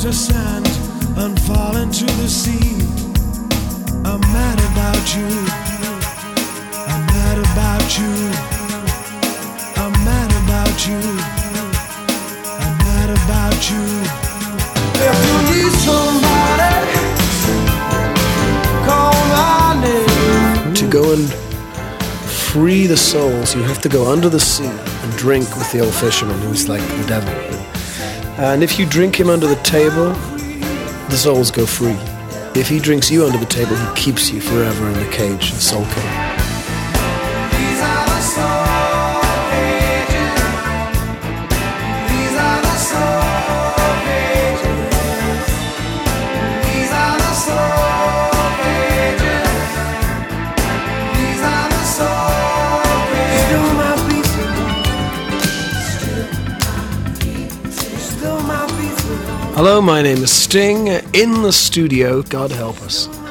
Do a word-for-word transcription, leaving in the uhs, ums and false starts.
to sand and fall into the sea. I'm mad about you. I'm mad about you. I'm mad about you. I'm mad about you. If you need somebody, call my name. To go and free the souls, you have to go under the sea and drink with the old fisherman who's like the devil. And if you drink him under the table, the souls go free. If he drinks you under the table, he keeps you forever in the cage, the soul cage. These are the soul cages. These are the soul cages. These are the soul cages. These are the soul cages. Still my pieces. Still my pieces. Hello, my name is Sting, in the studio, God help us.